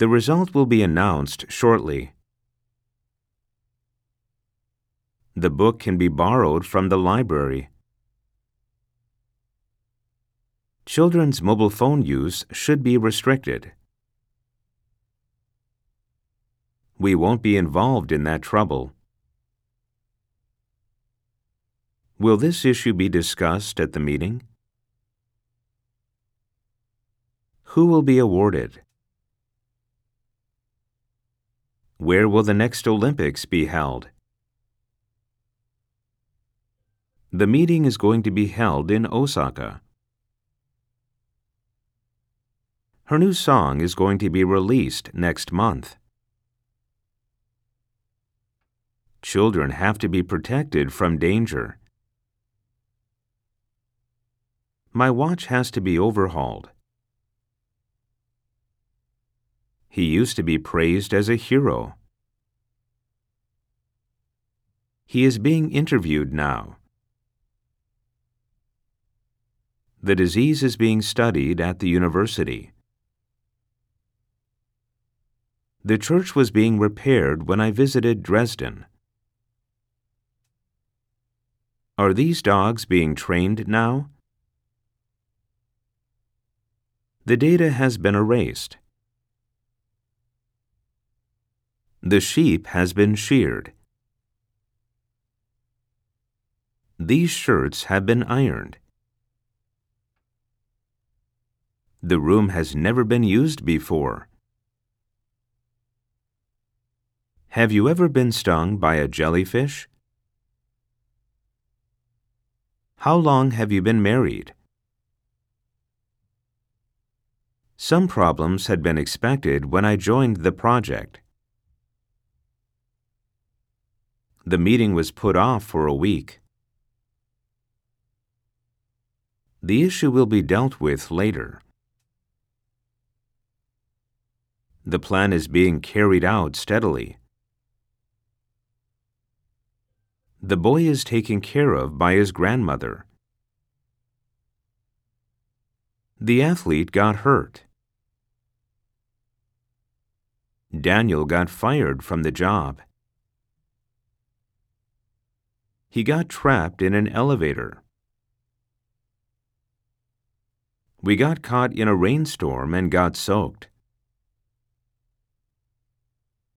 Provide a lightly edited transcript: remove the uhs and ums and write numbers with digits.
The result will be announced shortly. The book can be borrowed from the library. Children's mobile phone use should be restricted. We won't be involved in that trouble. Will this issue be discussed at the meeting? Who will be awarded? Where will the next Olympics be held? The meeting is going to be held in Osaka. Her new song is going to be released next month. Children have to be protected from danger. My watch has to be overhauled. He used to be praised as a hero. He is being interviewed now. The disease is being studied at the university. The church was being repaired when I visited Dresden. Are these dogs being trained now? The data has been erased. The sheep has been sheared. These shirts have been ironed. The room has never been used before. Have you ever been stung by a jellyfish? How long have you been married? Some problems had been expected when I joined the project. The meeting was put off for a week. The issue will be dealt with later. The plan is being carried out steadily. The boy is taken care of by his grandmother. The athlete got hurt. Daniel got fired from the job. He got trapped in an elevator. We got caught in a rainstorm and got soaked.